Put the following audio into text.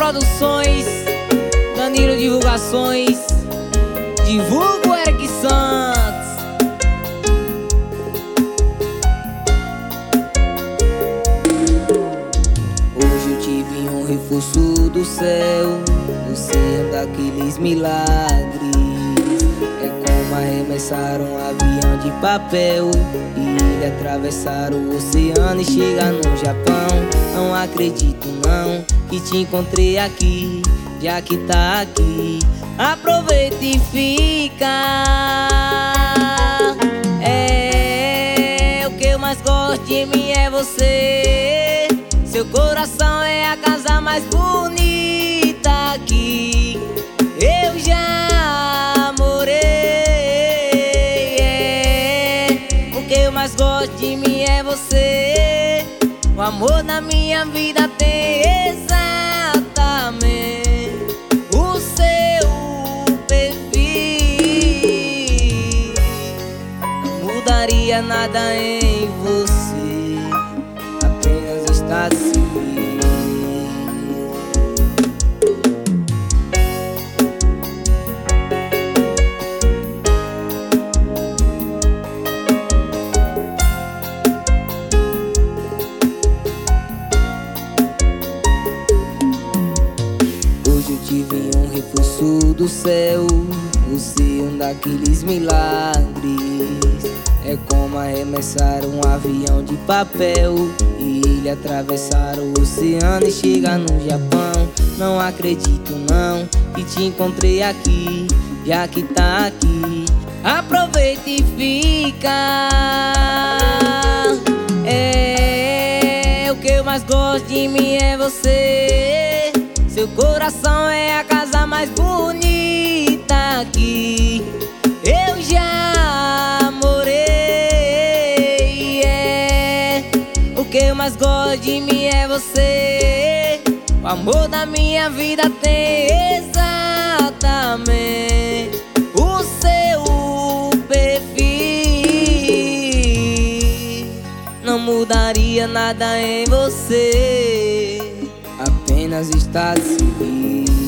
Produções, Danilo Divulgações, divulga o Eric Santos. Hoje eu tive um reforço do céu, você é daqueles milagres. É como arremessar um avião de papel e atravessar o oceano e chegar no Japão. Não acredito não que te encontrei aqui, já que tá aqui, aproveita e fica. O que eu mais gosto de mim é você. Seu coração é a casa mais bonita aqui eu já morei. O que eu mais gosto de mim é você. O amor na minha vida tem exatamente o seu perfil. Não mudaria nada em você, apenas estado civil. Hoje eu tive um reforço do céu, você é um daqueles milagres. É como arremessar um avião de papel e ele atravessar o oceano e chegar no Japão. Não acredito não que te encontrei aqui, já que tá aqui, aproveita e fica. O que eu mais gosto de mim é você. Seu coração é a casa mais bonita aqui eu já morei. O que eu mais gosto de mim é você. O amor da minha vida tem exatamente o seu perfil. Não mudaria nada em você, apenas estado civil.